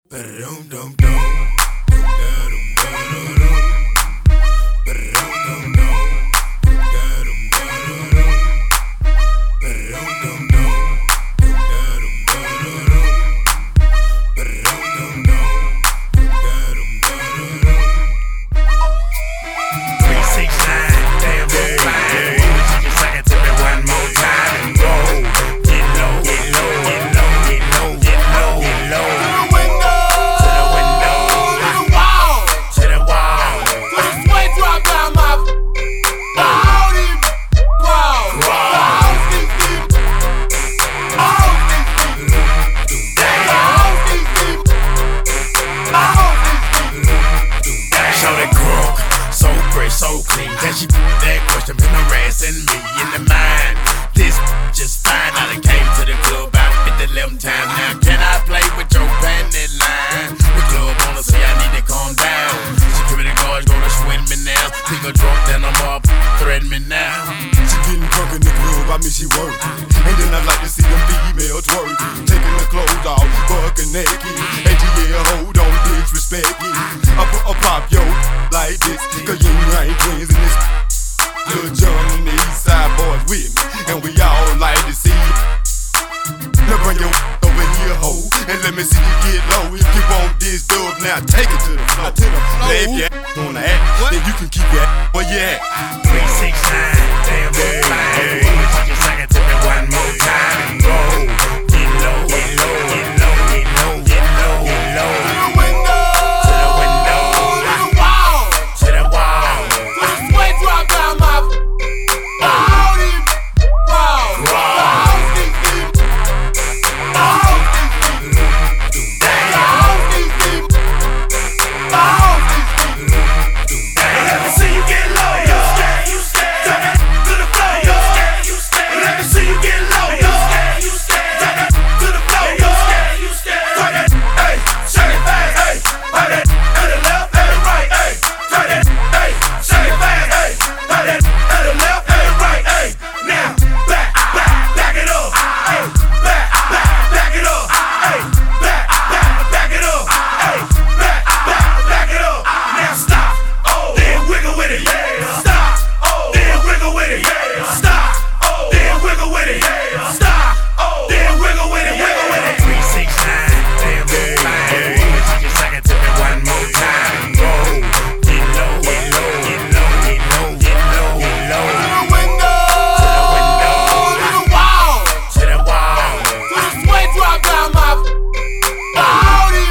So clean, can she that question been harassing me in the mind? This just fine, I done came to the club about 50-11 times. Now can I play with your panty line? The club wanna say I need to calm down. Security guards gonna sweat me now. Pick a drunk, then I'm up, threaten me now. She getting drunk in the club, I mean she working. And then I like to see them females twerking, taking the clothes off, fucking naked. And yeah, hold on, disrespect it. I pop yo like this, cause you ain't twins in this. Lil Jon and the East Side boys with me, and we all like to see you. Now bring your over here, ho, and let me see you get low. If you want this dub, now take it to the floor. Now if you wanna act, then you can keep your ass where you at. 3, 6, 9, damn fine. You can sing it to me one more time. Go, get low, get low, get low, get low, get low, get low. To the window, to the window, to the wall, to the wall. To the sweat drop down my body, Let me see you get low, you scared, turn it to the floor, you scared, let me see you get low, you scared, turn it to the floor, you scared, turn it, hey, shake it fast, hey, turn it to the left and the right, hey, turn it, hey, shake it fast, hey, turn it to the left and the right, hey, now, back it up, hey, back it up, hey, back it up, hey, back it up, now stop. Then wiggle with it, yeah. Stop. Then wiggle with it, yeah. Stop. Then wiggle with it, yeah. Stop. Then wiggle with it, wiggle with it. 3, 6, 9, damn fine. You can sing it to me one more time. Go, get low, get low, get low, get low, get low, get low. to the window, To the window, to the wall, to the wall. to the sweat drop down my body,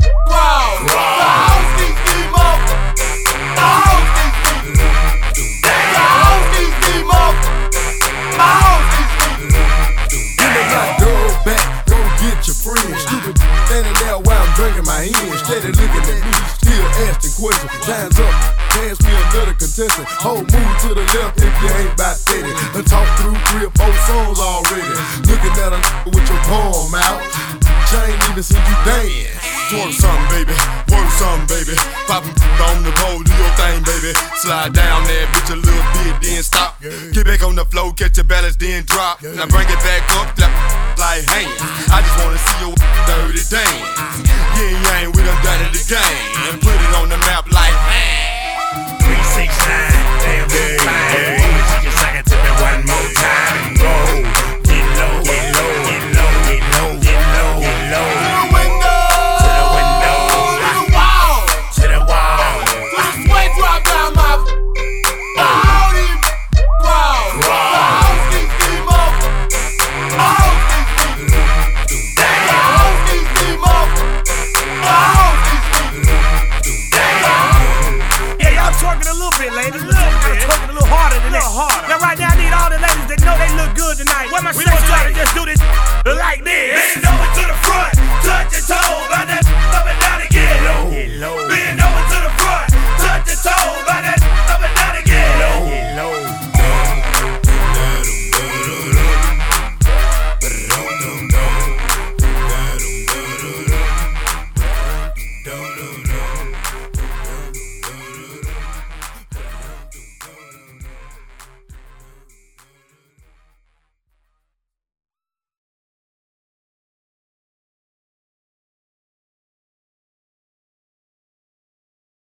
standing there while I'm drinking my hand, steady looking at me, still asking questions. Time's up, pass me another contestant. Hold move to the left if you ain't about steady. Done talk through 3 or 4 songs already. Looking at a with your palm out. She ain't even seen you dance. Twerk something, baby. Work something, baby. Poppin' on the pole, do your thing, baby. Slide down there, bitch, a little bit, then stop. Get back on the floor, catch your balance, then drop. Now bring it back up, like hands. I just wanna see your dirty dance. Yeah, we done done it again.